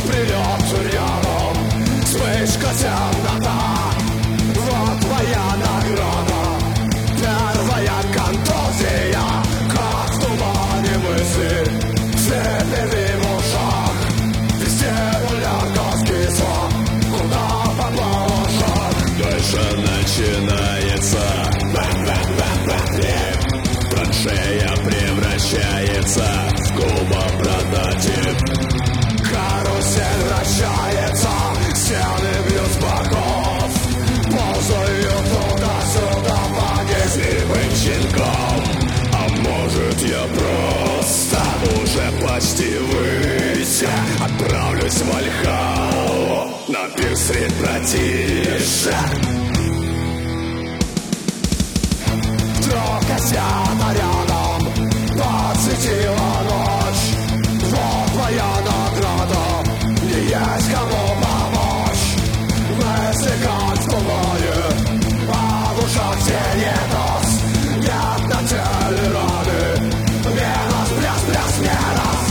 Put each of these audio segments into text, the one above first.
прилет рядом, вспышка темнота. Вот твоя награда, первая контузия, как в тумане мысли, цепи в ушах. Везде ярко скисло, куда попал шаг. Дальше начинается траншея превращается в кубопрототип. Карусель вращается, стены бьют с боков, ползают туда-сюда по Незримым щенком. А может, я просто уже почти выйти, отправлюсь в Вальхаллу на пир средь братишек. Вдруг осята рядом, подсветила ночь. Вот твоя награда, не есть кому помочь. Мысли как в тумане, а в ушах тенетос. Нет на теле раны, минус, плюс, минус.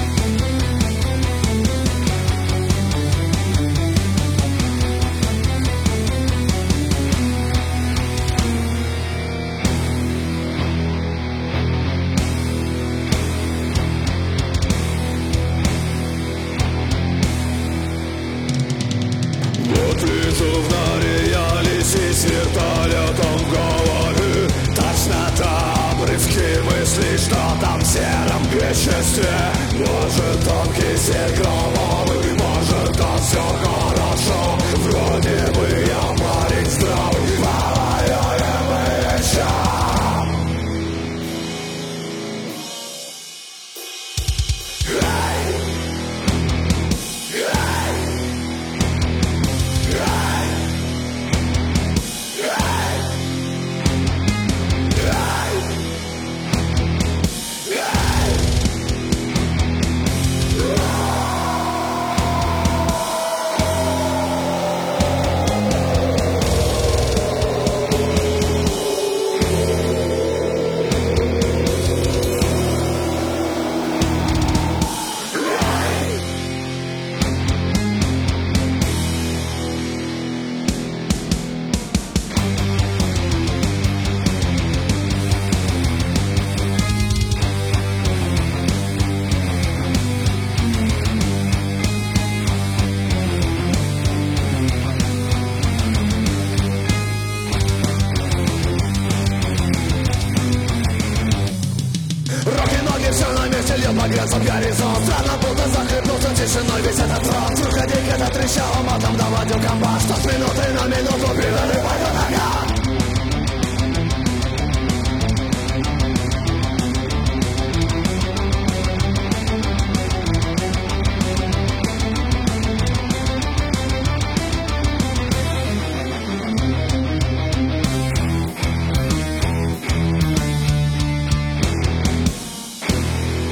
Вот вижу в норе я лисий с вертолетом в голове. Тошнота, обрывки мыслей, что там в сером веществе. Может, тонкий сеть громовый, может, там все хорошо. Вроде бы я парень здравый, воюем мы еще. Руки-ноги все на месте, льет багрец от горизонт. Странно, будто захлебнулся тишиной весь этот фронт. Выходи, когда трещал матом, доводил комбат. Что с минуты на минуту привели пойдет нога.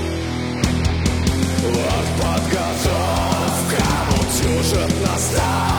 Вот подготовка, утюжит настал.